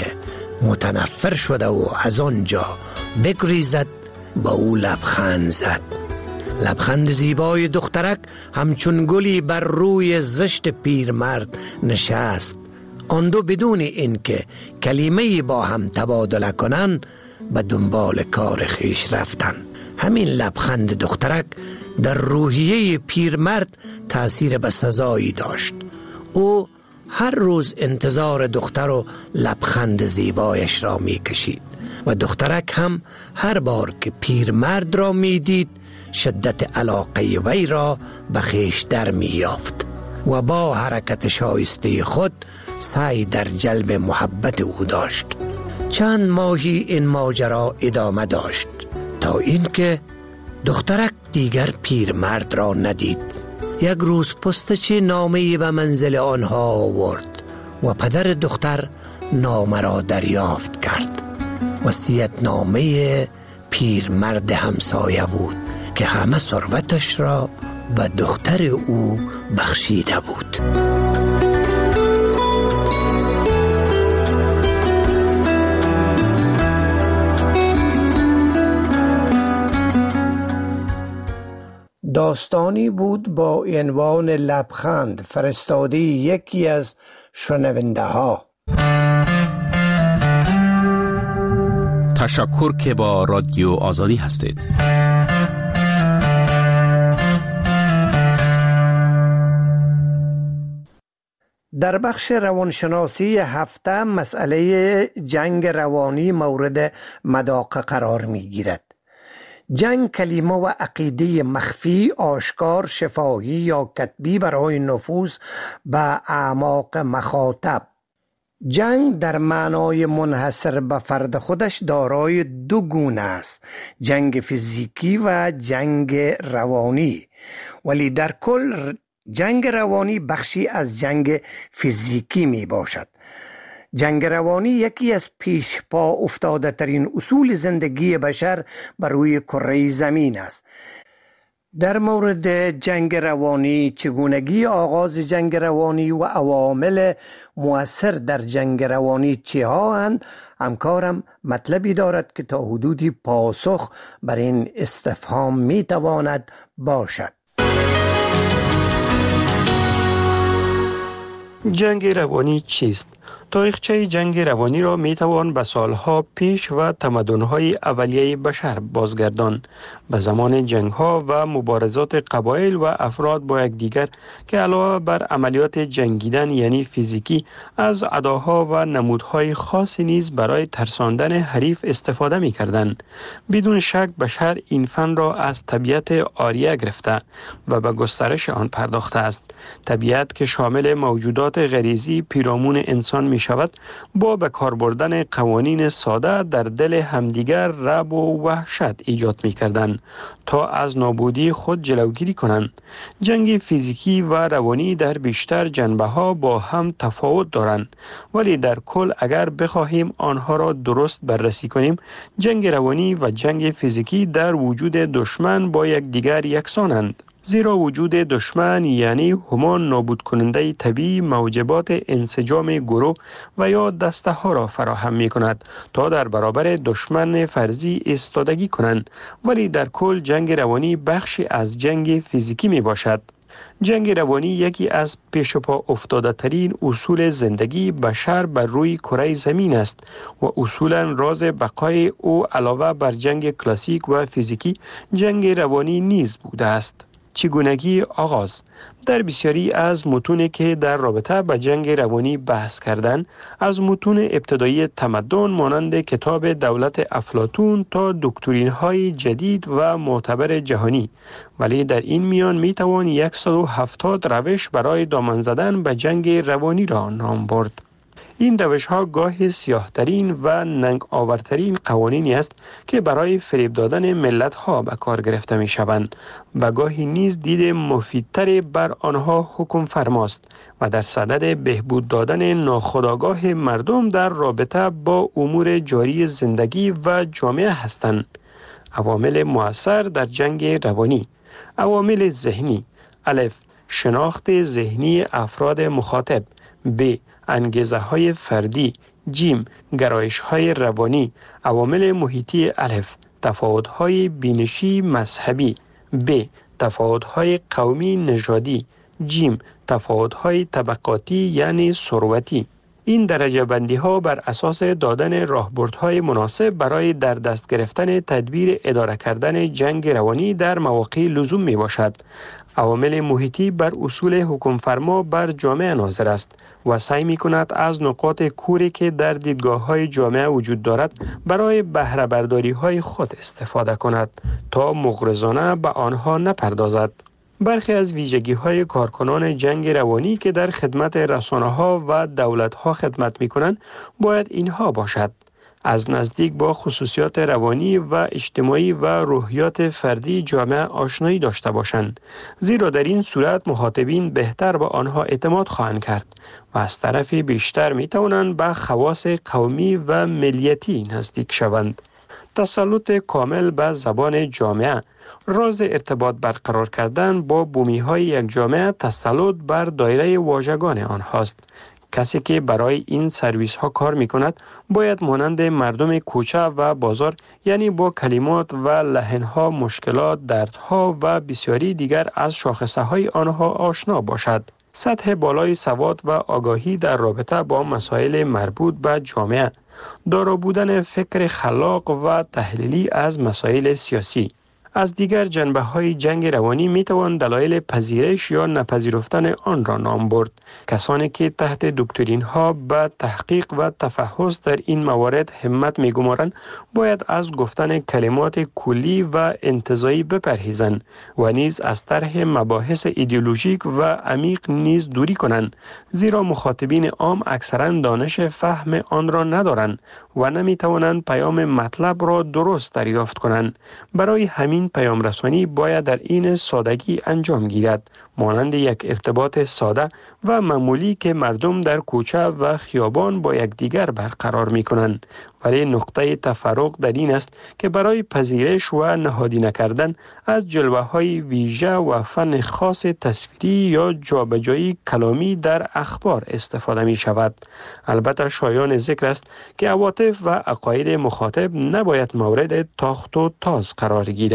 متنفر شده و از آنجا بگریزد با او لبخند زد. لبخند زیبای دخترک همچون گلی بر روی زشت پیرمرد نشست. آن دو بدون اینکه کلمه‌ای با هم تبادله کنند به دنبال کار خیش رفتند. همین لبخند دخترک در روحیه پیرمرد تأثیر بسزایی داشت. او هر روز انتظار دختر و لبخند زیبایش را می کشید و دخترک هم هر بار که پیرمرد را می دید شدت علاقه وی را به خویش در می یافت و با حرکت شایسته خود سعی در جلب محبت او داشت. چند ماهی این ماجرا ادامه داشت تا اینکه دخترک دیگر پیرمرد را ندید. یک روز پستچی نامه‌ای به منزل آنها آورد و پدر دختر نامه را دریافت کرد. وصیت نامه پیرمرد همسایه بود که همه ثروتش را به دختر او بخشیده بود. داستانی بود با عنوان لبخند، فرستاده یکی از شنونده ها. تشکر که با رادیو آزادی هستید. در بخش روانشناسی هفته مسئله جنگ روانی مورد مداقه قرار می گیرد. جنگ کلمه و عقیده مخفی، آشکار، شفاهی یا کتبی برای نفوذ به اعماق مخاطب. جنگ در معنای منحصر به فرد خودش دارای دو گونه است: جنگ فیزیکی و جنگ روانی. ولی در کل جنگ روانی بخشی از جنگ فیزیکی می باشد. جنگ روانی یکی از پیش پا افتاده ترین اصول زندگی بشر بر روی کره زمین است. در مورد جنگ روانی، چگونگی آغاز جنگ روانی و عوامل مؤثر در جنگ روانی چی‌ها اند، همکارم مطلبی دارد که تا حدودی پاسخ بر این استفهام می تواند باشد. جنگ روانی چیست؟ تاریخچه جنگ روانی را می توان به سالها پیش و تمدن‌های اولیه بشر بازگردان، به زمان جنگ‌ها و مبارزات قبایل و افراد با یکدیگر که علاوه بر عملیات جنگیدن یعنی فیزیکی از اداها و نمودهای خاصی نیز برای ترساندن حریف استفاده می‌کردند. بدون شک بشر این فن را از طبیعت آریه گرفته و به گسترش آن پرداخته است. طبیعت که شامل موجودات غریزی پیرامون انسان می شود با به کار بردن قوانین ساده در دل همدیگر رعب و وحشت ایجاد می کردند تا از نابودی خود جلوگیری کنند. جنگ فیزیکی و روانی در بیشتر جنبه ها با هم تفاوت دارند، ولی در کل اگر بخواهیم آنها را درست بررسی کنیم، جنگ روانی و جنگ فیزیکی در وجود دشمن با یکدیگر یکسانند. زیرا وجود دشمن یعنی همان نابود کننده طبیعی موجبات انسجام گروه و یا دسته ها را فراهم می کند تا در برابر دشمن فرضی ایستادگی کنند، ولی در کل جنگ روانی بخشی از جنگ فیزیکی می باشد. جنگ روانی یکی از پیش پا افتاده ترین اصول زندگی بشر بر روی کره زمین است و اصولا راز بقای او علاوه بر جنگ کلاسیک و فیزیکی جنگ روانی نیز بوده است. چگونگی آغاز در بسیاری از متونی که در رابطه با جنگ روانی بحث کردند، از متون ابتدایی تمدن مانند کتاب دولت افلاطون تا دکترین های جدید و معتبر جهانی، ولی در این میان می توان صد و هفتاد روش برای دامن زدن به جنگ روانی را نام برد. این روش ها گاه سیاه ترین و ننگ آورترین قوانینی است که برای فریب دادن ملت ها به کار گرفته می شوند و گاهی نیز دید مفیدتر بر آنها حکم فرماست و در صدد بهبود دادن ناخودآگاه مردم در رابطه با امور جاری زندگی و جامعه هستند. عوامل مؤثر در جنگ روانی: عوامل ذهنی: الف، شناخت ذهنی افراد مخاطب. ب، انگیزه های فردی. جیم، گرایش های روانی. عوامل محیطی: الف، تفاوت های بینشی مذهبی. ب، تفاوت های قومی نژادی. جیم، تفاوت های طبقاتی یعنی ثروتی. این درجه بندی ها بر اساس دادن راهبردهای مناسب برای در دست گرفتن تدبیر اداره کردن جنگ روانی در مواقع لزوم می باشد. عوامل محیطی بر اصول حکم فرما بر جامعه ناظر است و سعی می کند از نقاط کوری که در دیدگاه های جامعه وجود دارد برای بهره برداری های خود استفاده کند تا مغرضانه به آنها نپردازد. برخی از ویژگی های کارکنان جنگ روانی که در خدمت رسانه ها و دولت ها خدمت می کنند باید اینها باشد: از نزدیک با خصوصیات روانی و اجتماعی و روحیات فردی جامعه آشنایی داشته باشند، زیرا در این صورت مخاطبین بهتر به آنها اعتماد خواهند کرد و از طرفی بیشتر می توانند به خواص قومی و ملیتی نزدیک شوند. تسلط کامل به زبان جامعه: راز ارتباط برقرار کردن با بومی های یک جامعه تسلط بر دایره واژگان آنهاست. کسی که برای این سرویس ها کار می کند باید مانند مردم کوچه و بازار، یعنی با کلمات و لحن ها، مشکلات، دردها و بسیاری دیگر از شاخصه های آنها آشنا باشد. سطح بالای سواد و آگاهی در رابطه با مسائل مربوط به جامعه. دارا بودن فکر خلاق و تحلیلی از مسائل سیاسی. از دیگر جنبه های جنگ روانی می توان دلایل پذیرش یا نپذیرفتن آن را نام برد. کسانی که تحت دکترین ها به تحقیق و تفحص در این موارد همت می گمارند باید از گفتن کلمات کلی و انتزاعی بپرهیزند و نیز از طرح مباحث ایدئولوژیک و عمیق نیز دوری کنند، زیرا مخاطبین عام اکثرا دانش فهم آن را ندارند و نمی توانند پیام مطلب را درست دریافت کنند. برای همین پیام رسانی باید در این سادگی انجام گیرد، مانند یک ارتباط ساده و معمولی که مردم در کوچه و خیابان با یکدیگر برقرار می کنند. ولی نقطه تفرق در این است که برای پذیرش و نهادینه کردن از جلوه های ویژه و فن خاص تصویری یا جابجایی کلامی در اخبار استفاده می شود. البته شایان ذکر است که عواطف و عقاید مخاطب نباید مورد تاخت و تاز قرار گیرد.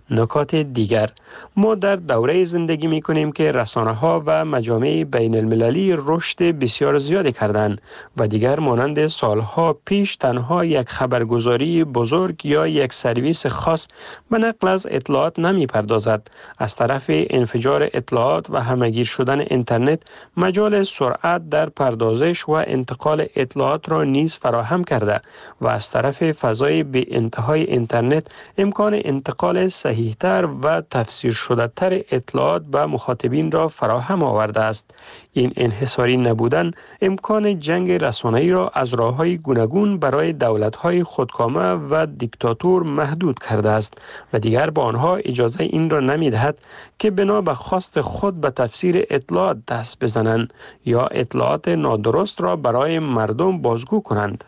نکات دیگر: ما در دوره زندگی می کنیم که رسانه ها و مجامع بین المللی رشد بسیار زیادی کردند و دیگر مانند سالها پیش تنها یک خبرگزاری بزرگ یا یک سرویس خاص به نقل از اطلاعات نمی پردازد. از طرف انفجار اطلاعات و همگیر شدن اینترنت مجال سرعت در پردازش و انتقال اطلاعات را نیز فراهم کرده و از طرف فضای بی انتهای اینترنت امکان انتقال صحیح‌تر و تفسیر شده تر اطلاعات به مخاطبین را فراهم آورده است. این انحصاری نبودن امکان جنگ رسانه‌ای را از راه‌های گوناگون برای دولت‌های خودکامه و دیکتاتور محدود کرده است و دیگر به آنها اجازه این را نمی‌دهد که بنا به خواست خود به تفسیر اطلاعات دست بزنند یا اطلاعات نادرست را برای مردم بازگو کنند.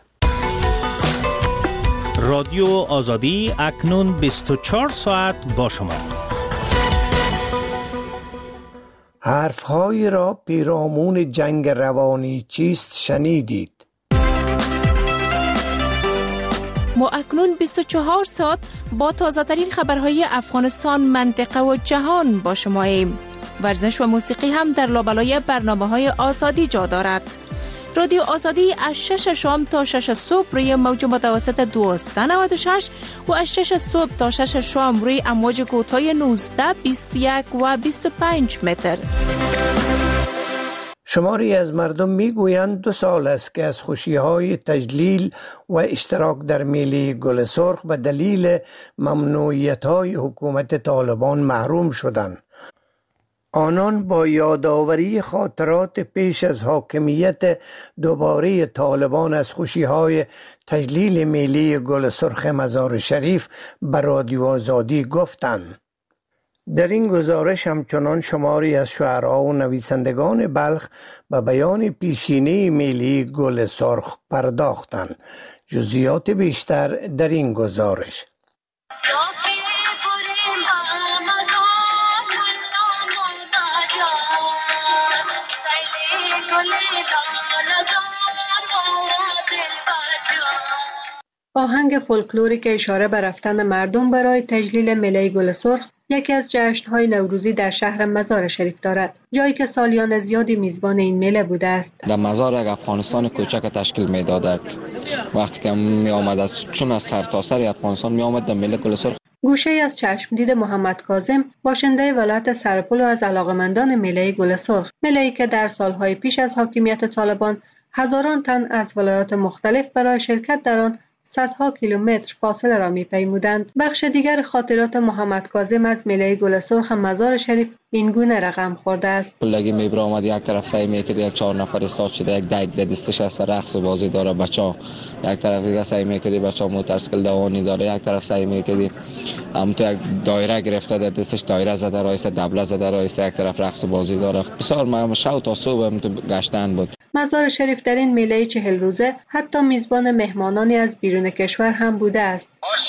رادیو آزادی اکنون بیست و چهار ساعت با شما. حرف‌هایی را پیرامون جنگ روانی چیست شنیدید؟ ما اکنون بیست و چهار ساعت با تازه‌ترین خبرهای افغانستان، منطقه و جهان با شماییم. ورزش و موسیقی هم در لابلای برنامه‌های آزادی جا دارد. رادیو آزادی از شش شام تا شش صبح روی موج متوسط دویست و نود و شش و از شش صبح تا شش شام روی امواج کوتاه نوزده، بیست و یک و بیست و پنج متر. شماری از مردم میگویند دو سال است که از خوشی‌های تجلیل و اشتراک در میله گل سرخ به دلیل ممنوعیت‌های حکومت طالبان محروم شدند. آنان با یادآوری خاطرات پیش از حاکمیت دوباره طالبان از خوشی‌های تجلیل میله گل سرخ مزار شریف به رادیو آزادی گفتند. در این گزارش همچنان شماری از شاعرها و نویسندگان بلخ به بیان پیشینه میله گل سرخ پرداختند. جزئیات بیشتر در این گزارش. آهنگ فولکلوری که اشاره به رفتن مردم برای تجلیل میله گل سرخ یکی از جشن‌های نوروزی در شهر مزار شریف دارد، جایی که سالیان زیادی میزبان این میله بوده است. در مزار یک افغانستان کوچک تشکیل می‌داد. وقتی که می آمد از چون از سرتاسر افغانستان می آمد در میله گل سرخ. گوشه از چشمدید محمد کاظم، باشنده ولایت سرپل و از علاقه‌مندان میله گل سرخ، میله‌ای که در سالهای پیش از حاکمیت طالبان هزاران تن از ولایات مختلف برای شرکت در آن صدها کیلومتر فاصله را می‌پیمودند. بخش دیگر خاطرات محمد کاظم از میله گل سرخ مزار شریف این گونه رقم خورده است. پلگی میبره آمد یک طرف سعی میکرد یک چهار نفر استاد شده، یک دیگ در دستش است رقص بازی داره بچا، یک طرف دیگه سعی میکرد بچا موتورسیکل دوانی داره، یک طرف سعی میکرد هم تو یک دایره گرفته در دستش دایره زده رایس دبله زده رایس، یک طرف رقص بازی داره. بسیار ما شو تا صبح هم تو گشتن بود. مزار شریف در این میله چهل روزه حتی میزبان مهمانانی از بیرون کشور هم بوده است.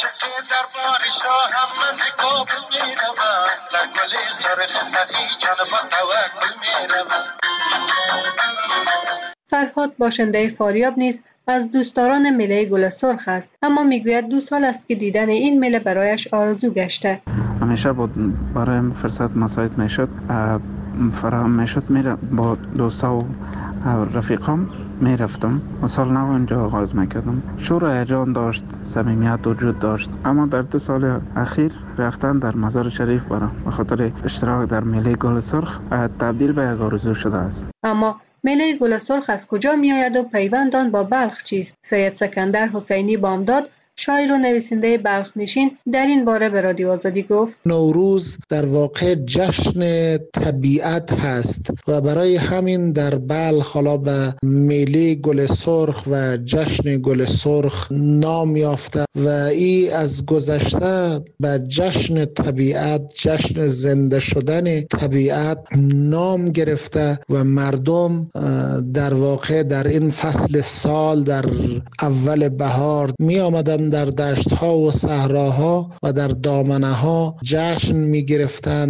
فرهاد باشنده فاریاب نیز از دوستداران میله گل سرخ است، اما میگوید دو سال است که دیدن این میله برایش آرزو گشته. همیشه بود برای فرصت مساعد میشد، فراهم میشد، میره با دوستا و رفیقام میرفتم، مثال نو اونجا آغاز میکردم. شور و هیجان داشت، صمیمیت وجود داشت، اما در دو سال اخیر رفتن در مزار شریف برای به خاطر اشتراک در میله گل سرخ تبدیل به یک آرزو شده است. اما میله گل سرخ از کجا می آید و پیوند آن با بلخ چیست؟ سید سکندر حسینی بامداد، شاعر و نویسنده بلخ نشین، در این باره به رادیو آزادی گفت: نوروز در واقع جشن طبیعت هست و برای همین در بلخ حالا به میله گل سرخ و جشن گل سرخ نام یافته و ای از گذشته به جشن طبیعت، جشن زنده شدن طبیعت نام گرفته و مردم در واقع در این فصل سال در اول بهار می آمدن در دشت‌ها و صحراها و در دامنه‌ها جشن می‌گرفتند.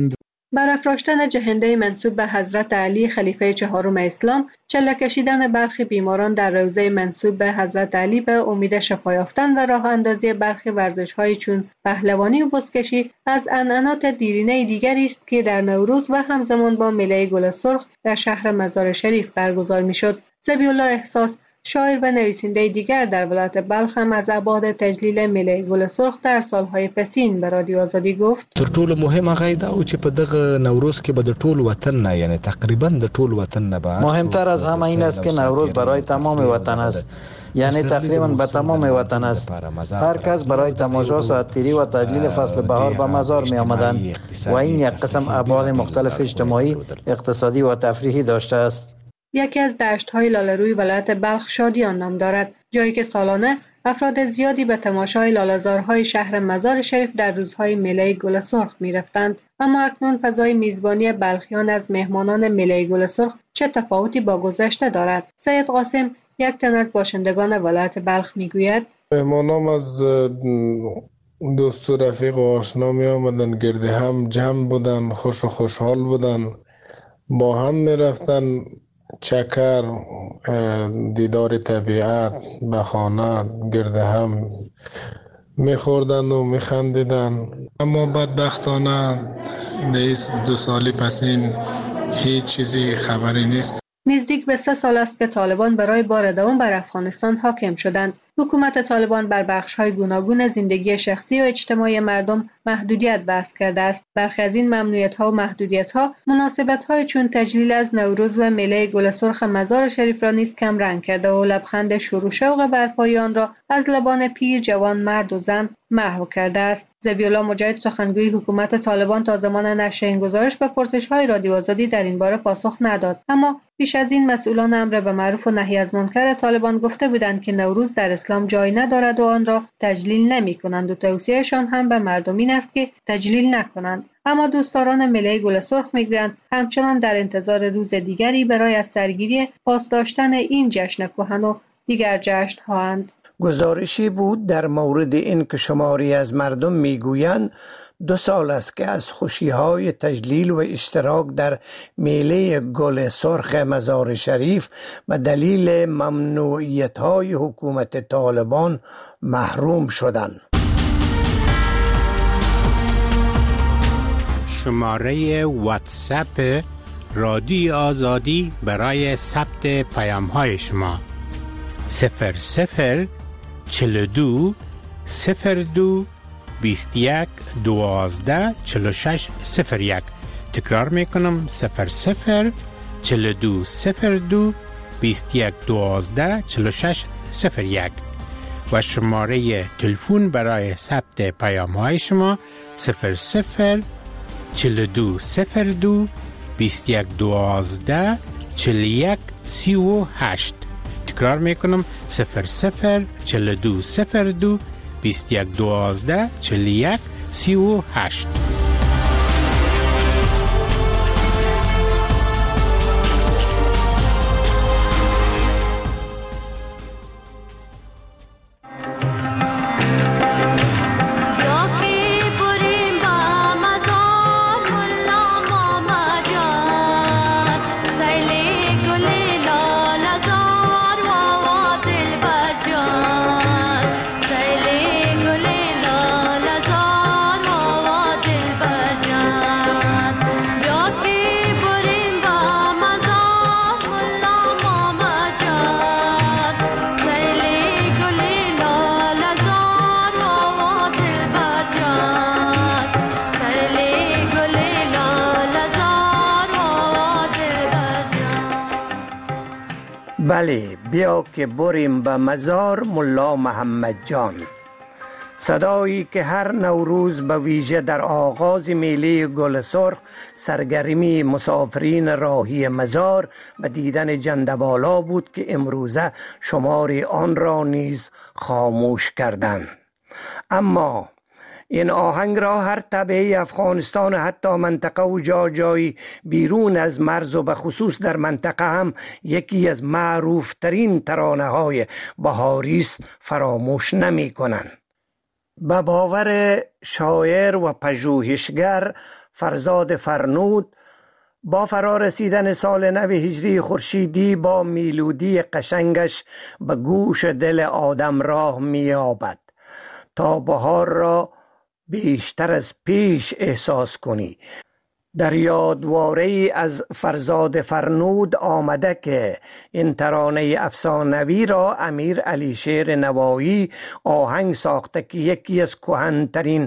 برافراشتن جهنده منسوب به حضرت علی خلیفه چهارم اسلام، چله کشیدن برخی بیماران در روضه منسوب به حضرت علی به امید شفا یافتن و راه اندازی برخی ورزش‌های چون پهلوانی و بزکشی از عنعنات دیرینه دیگری است که در نوروز و همزمان با میله گل سرخ در شهر مزار شریف برگزار می‌شد. ذبیح الله احساس، شاعر و نویسنده دیگر در ولایت بلخ، هم از ابعاد تجلیل میله گل سرخ در سالهای پسین به رادیو آزادی گفت: تر ټولو مهمه غیدا او چې په دغه نوروز کې به د ټول وطن نه، یعنی تقریبا د ټول وطن نه به مهمتر از همه این است که نوروز برای تمام وطن است، یعنی تقریبا به تمام وطن است. هر کس برای تماشا ساعتگیری و تجلیل فصل بهار به مزار می آمدند و این یک قسم ابعاد مختلف اجتماعی، اقتصادی و تفریحی داشته است. یکی از دشت‌های لاله‌روی ولایت بلخ شادیان نام دارد، جایی که سالانه افراد زیادی به تماشای لاله‌زارهای شهر مزار شریف در روزهای میله گل سرخ می‌رفتند. اما اکنون فضای میزبانی بلخیان از مهمانان میله گل سرخ چه تفاوتی با گذشته دارد؟ سید قاسم، یک تن از باشندگان ولایت بلخ میگوید: مهمانان از دوست و رفیق و آشنا می آمدن، گرد هم جمع بودن، خوش و خوشحال بودن، با هم می رفتن چکر، دیدار طبیعت، به خانه گرد هم می خوردن و می خندیدن. اما بدبختانه دیس دو سالی پسین هیچ چیزی خبری نیست. نزدیک به سه سال است که طالبان برای بار دوم بر افغانستان حاکم شدند. حکومت طالبان بر بخش‌های گوناگون زندگی شخصی و اجتماعی مردم محدودیت وضع کرده است. برخی از این ممنوعیت‌ها و محدودیت‌ها مناسبت‌های چون تجلیل از نوروز و میله گل سرخ مزار شریف را نیز کم رنگ کرده و لبخند شور و شوق برپایی آن را از لبان پیر، جوان، مرد و زن محو کرده است. ذبیح الله مجاهد، سخنگوی حکومت طالبان، تا زمان نشر این گزارش به پرسش‌های رادیو آزادی در این باره پاسخ نداد. اما پیش از این مسئولان امر به معروف و نهی از منکر طالبان گفته بودند که نوروز در اسلام جای ندارد و آن را تجلیل نمی کنند و توصیهشان هم به مردم این است که تجلیل نکنند. اما دوستداران میله گل سرخ میگویند همچنان در انتظار روز دیگری برای از سرگیری پاس داشتن این جشن کهن و دیگر جشن هاند. گزارشی بود در مورد این که شماری از مردم میگویند دو سال است که از خوشی‌های تجلیل و اشتراک در میله گل سرخ مزار شریف به دلیل ممنوعیت‌های حکومت طالبان محروم شدند. شماره واتساپ رادیو آزادی برای ثبت پیام‌های شما صفر صفر چهل و دو صفر دو بیست و یک دوازده چهل و شش صفر یک. تکرار میکنم: صفر صفر چهل و دو صفر دو بیست و یک دوازده چهل و شش صفر یک. و شماره تلفن برای ثبت پیام های شما صفر صفر چهل و دو صفر دو بیست و یک دوازده چهل و یک سی و هشت. تکرار میکنم: صفر صفر چهل و دو صفر دو بیست و یک دوازده چهل و یک سی و هشت. بله، بیا که بریم به مزار ملا محمد جان. صدایی که هر نوروز به ویژه در آغاز میله گل سرخ سرگرمی مسافرین راهی مزار به دیدن جندبالا بود که امروزه شماری آن را نیز خاموش کردند. اما این آهنگ را هر طبعه افغانستان و حتی منطقه و جا جایی بیرون از مرز و به خصوص در منطقه هم یکی از معروف ترین ترانه های بهاری است فراموش نمی کنند. به باور شاعر و پژوهشگر فرزاد فرنود با فرارسیدن سال نو هجری خورشیدی با میلودی قشنگش به گوش دل آدم راه می‌یابد تا بهار را بیشتر از پیش احساس کنی. در یادواره از فرزاد فرنود آمده که این ترانه افسانوی را امیر علی شیر نوایی آهنگ ساخته که یکی از کهن‌ترین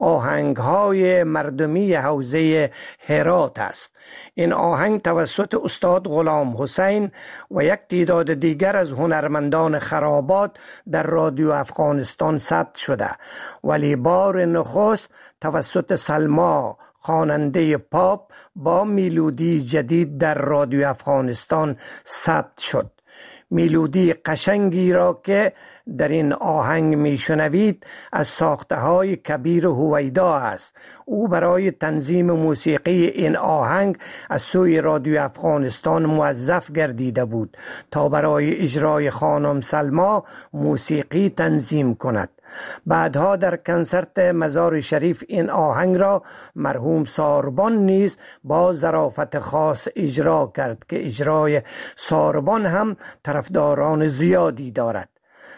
آهنگ‌های مردمی حوزه هرات است. این آهنگ توسط استاد غلام حسین و یک تعداد دیگر از هنرمندان خرابات در رادیو افغانستان ثبت شده، ولی بار نخست توسط سلما خواننده پاپ با میلودی جدید در رادیو افغانستان ثبت شد. میلودی قشنگی را که در این آهنگ میشنوید از ساخته های کبیر هویدا است. او برای تنظیم موسیقی این آهنگ از سوی رادیو افغانستان موظف گردیده بود تا برای اجرای خانم سلما موسیقی تنظیم کند. بعدها در کنسرت مزار شریف این آهنگ را مرحوم ساربان نیز با ظرافت خاص اجرا کرد که اجرای ساربان هم طرفداران زیادی دارد.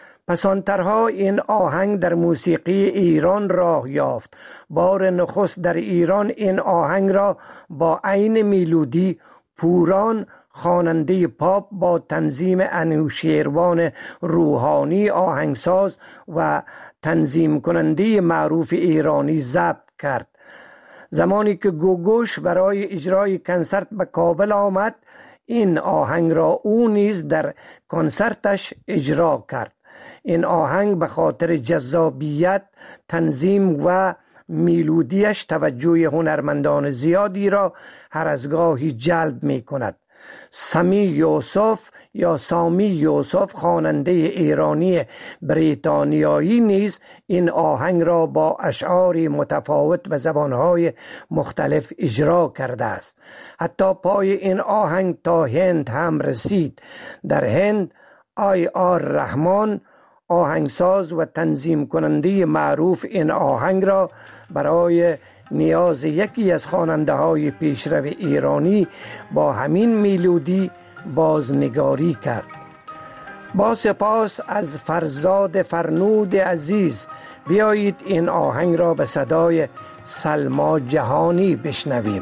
پسانترها این آهنگ در موسیقی ایران راه یافت. بار نخست در ایران این آهنگ را با عین میلودی پوران خواننده پاپ با تنظیم انوشیروان روحانی آهنگساز و تنظیم کننده معروف ایرانی ضبط کرد. زمانی که گوگوش برای اجرای کنسرت به کابل آمد، این آهنگ را او نیز در کنسرتش اجرا کرد. این آهنگ به خاطر جذابیت، تنظیم و میلودیش توجه هنرمندان زیادی را هر از گاهی جلب می کند. سمی یوسف یا سامی یوسف خواننده ایرانی بریتانیایی نیز این آهنگ را با اشعاری متفاوت به زبانهای مختلف اجرا کرده است. حتی پای این آهنگ تا هند هم رسید. در هند آی آر رحمان آهنگساز و تنظیم کننده معروف این آهنگ را برای نیاز یکی از خواننده های پیشرو ایرانی با همین میلودی بازنگاری کرد. با سپاس از فرزاد فرنود عزیز، بیایید این آهنگ را به صدای سلما جهانی بشنویم.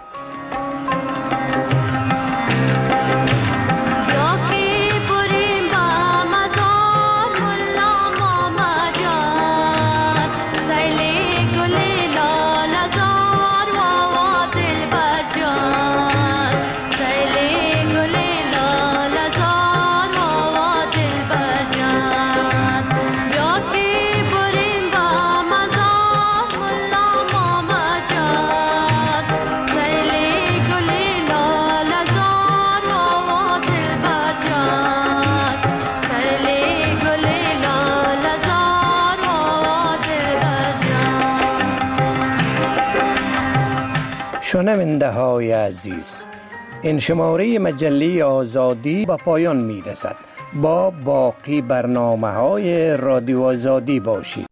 شنونده های عزیز، این شماره مجله آزادی به پایان می رسد. با باقی برنامه های رادیو آزادی باشید.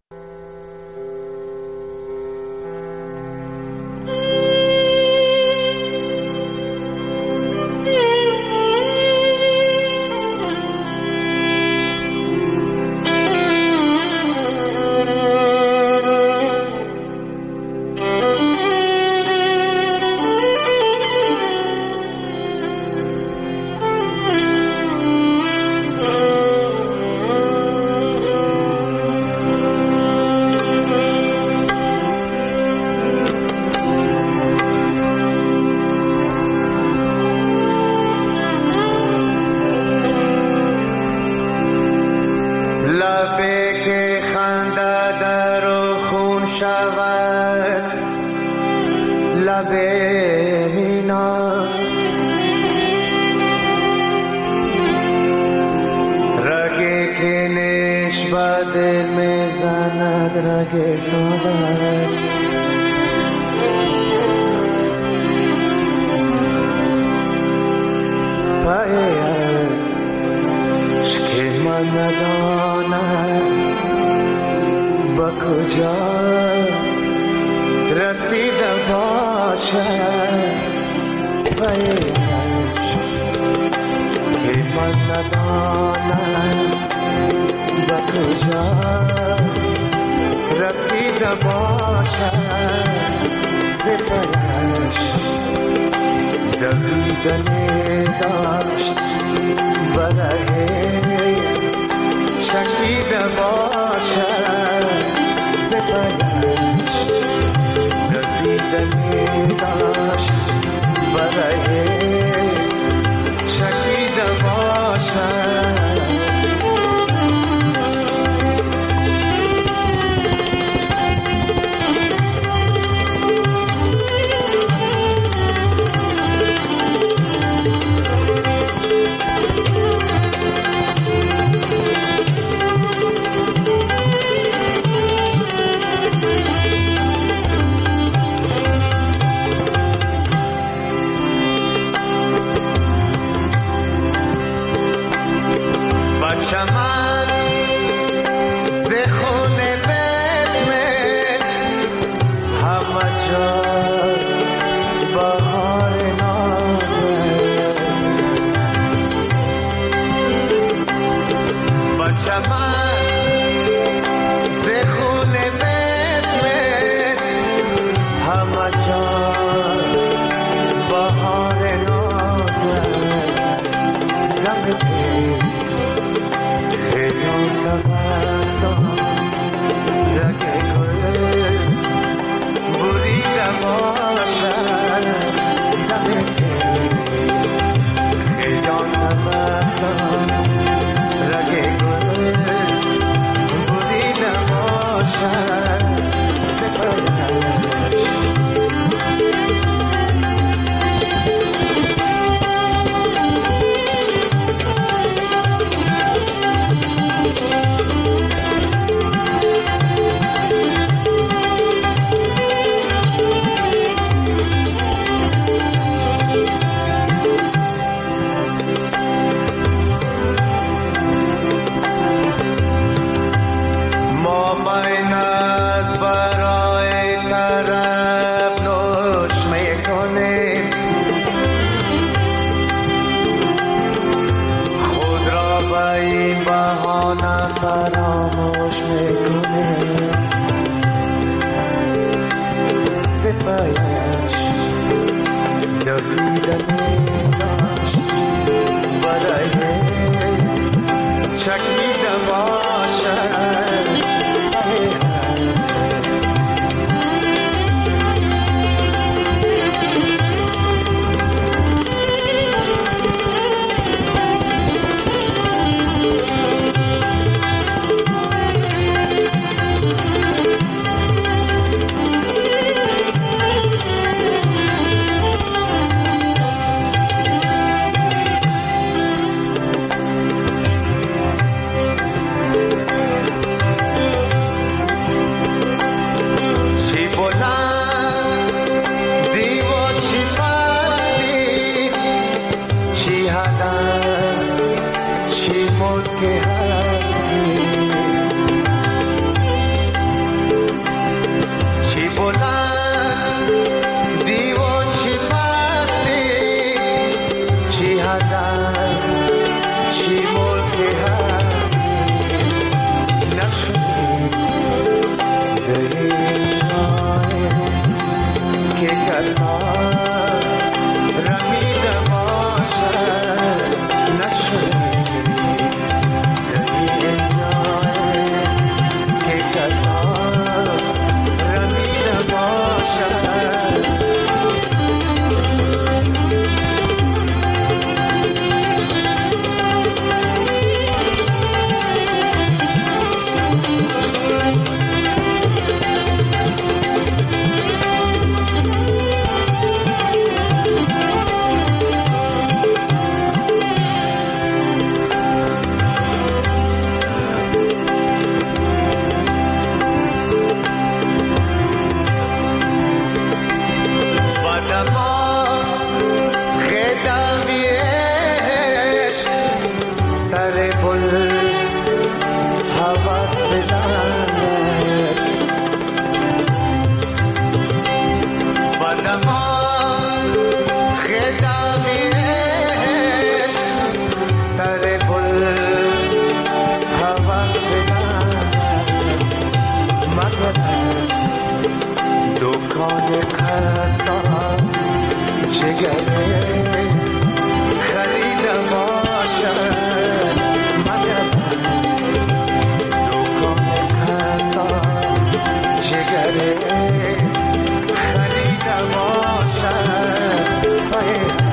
رسید باز که من ندانم به کجا رسیده باشد سفرش دویدنی داشت برای چکیده باشد سفرش دویدنی داشت برای چکیده باشد Badama kheda باید از دکان قصاب جگره خریده باشد. باید از دکان قصاب جگره خریده باشد. باید